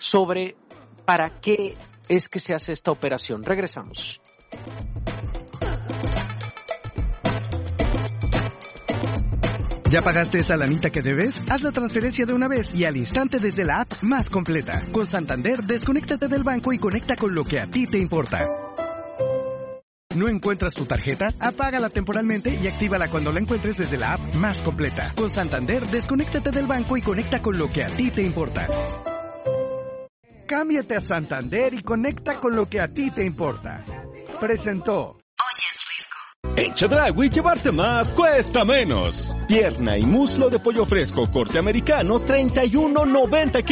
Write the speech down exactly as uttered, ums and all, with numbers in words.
sobre para qué es que se hace esta operación. Regresamos. ¿Ya pagaste esa lanita que debes? Haz la transferencia de una vez y al instante desde la app más completa. Con Santander, desconéctate del banco y conecta con lo que a ti te importa. ¿No encuentras tu tarjeta? Apágala temporalmente y actívala cuando la encuentres desde la app más completa. Con Santander, desconéctate del banco y conecta con lo que a ti te importa. Cámbiate a Santander y conecta con lo que a ti te importa. Presentó. En Chedraui llevarse más cuesta menos. Pierna y muslo de pollo fresco corte americano, treinta y uno noventa